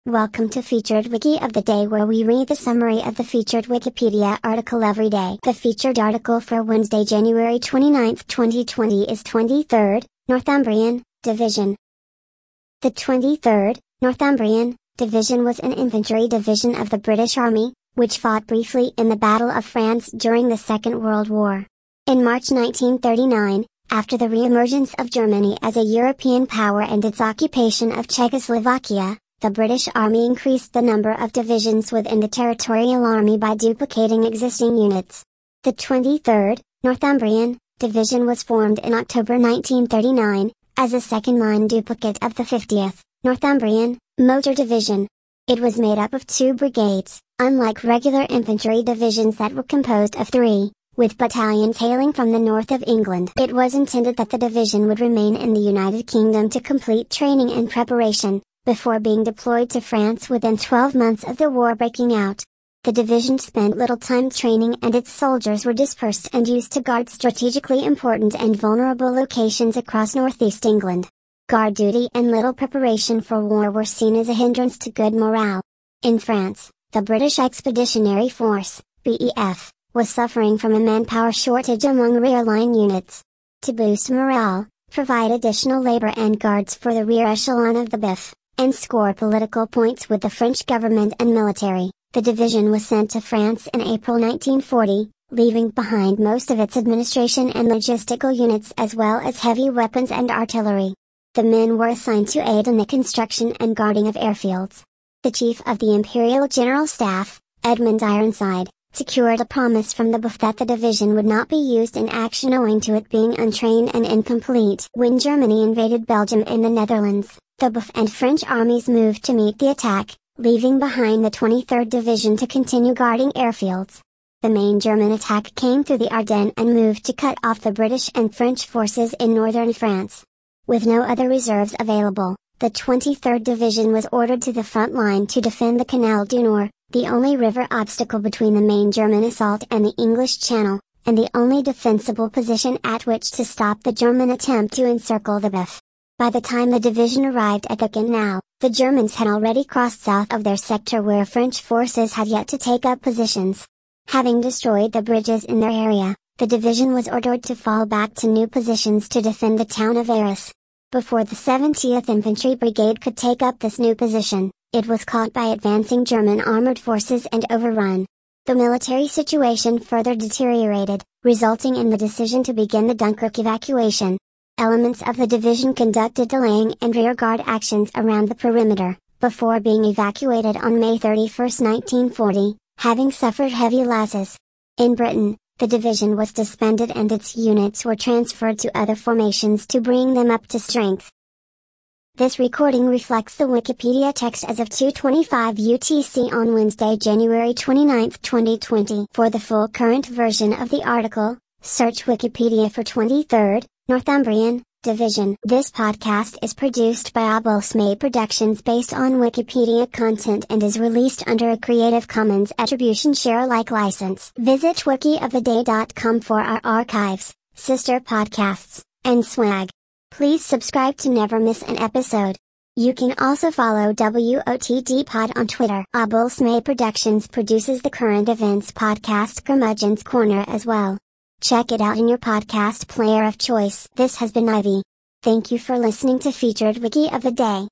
Welcome to Featured Wiki of the Day, where we read the summary of the featured Wikipedia article every day. The featured article for Wednesday, January 29, 2020 is 23rd, Northumbrian Division. The 23rd, Northumbrian Division was an infantry division of the British Army, which fought briefly in the Battle of France during the Second World War. In March 1939, after the re-emergence of Germany as a European power and its occupation of Czechoslovakia, the British Army increased the number of divisions within the Territorial Army by duplicating existing units. The 23rd, Northumbrian Division was formed in October 1939, as a second-line duplicate of the 50th, Northumbrian Motor Division. It was made up of 2 brigades, unlike regular infantry divisions that were composed of 3, with battalions hailing from the north of England. It was intended that the division would remain in the United Kingdom to complete training and preparation, before being deployed to France within 12 months of the war breaking out. The division spent little time training, and its soldiers were dispersed and used to guard strategically important and vulnerable locations across northeast England. Guard duty and little preparation for war were seen as a hindrance to good morale. In France, the British Expeditionary Force, BEF, was suffering from a manpower shortage among rear line units. To boost morale, provide additional labor and guards for the rear echelon of the BEF, and score political points with the French government and military, the division was sent to France in April 1940, leaving behind most of its administration and logistical units as well as heavy weapons and artillery. The men were assigned to aid in the construction and guarding of airfields. The chief of the Imperial General Staff, Edmund Ironside, secured a promise from the BEF that the division would not be used in action owing to it being untrained and incomplete. When Germany invaded Belgium and the Netherlands, the BEF and French armies moved to meet the attack, leaving behind the 23rd Division to continue guarding airfields. The main German attack came through the Ardennes and moved to cut off the British and French forces in northern France. With no other reserves available, the 23rd Division was ordered to the front line to defend the Canal du Nord, the only river obstacle between the main German assault and the English Channel, and the only defensible position at which to stop the German attempt to encircle the BEF. By the time the division arrived at the Canal, the Germans had already crossed south of their sector where French forces had yet to take up positions. Having destroyed the bridges in their area, the division was ordered to fall back to new positions to defend the town of Arras. Before the 70th Infantry Brigade could take up this new position, it was caught by advancing German armored forces and overrun. The military situation further deteriorated, resulting in the decision to begin the Dunkirk evacuation. Elements of the division conducted delaying and rearguard actions around the perimeter, before being evacuated on May 31, 1940, having suffered heavy losses. In Britain, the division was disbanded and its units were transferred to other formations to bring them up to strength. This recording reflects the Wikipedia text as of 2:25 UTC on Wednesday, January 29, 2020. For the full current version of the article, search Wikipedia for 23rd, Northumbrian Division. This podcast is produced by Abelsmay Productions based on Wikipedia content and is released under a Creative Commons Attribution Share Alike license. Visit wikioftheday.com for our archives, sister podcasts, and swag. Please subscribe to never miss an episode. You can also follow WOTD Pod on Twitter. Abelsmay Productions produces the current events podcast Curmudgeon's Corner as well. Check it out in your podcast player of choice. This has been Ivy. Thank you for listening to Featured Wiki of the Day.